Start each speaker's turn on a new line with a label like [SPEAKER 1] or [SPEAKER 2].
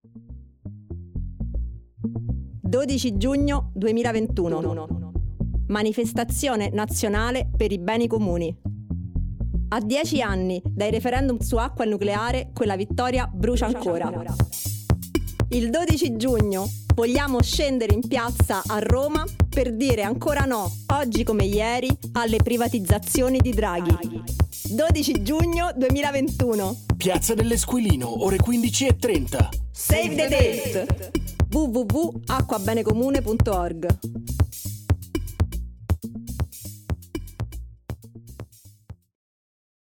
[SPEAKER 1] 12 giugno 2021. Manifestazione nazionale per i beni comuni. A 10 anni dai referendum su acqua e nucleare, quella vittoria brucia ancora. Il 12 giugno vogliamo scendere in piazza a Roma per dire ancora no, oggi come ieri, alle privatizzazioni di Draghi. 12 giugno 2021.
[SPEAKER 2] Piazza dell'Esquilino, ore 15:30.
[SPEAKER 1] Save the date! www.acquabenecomune.org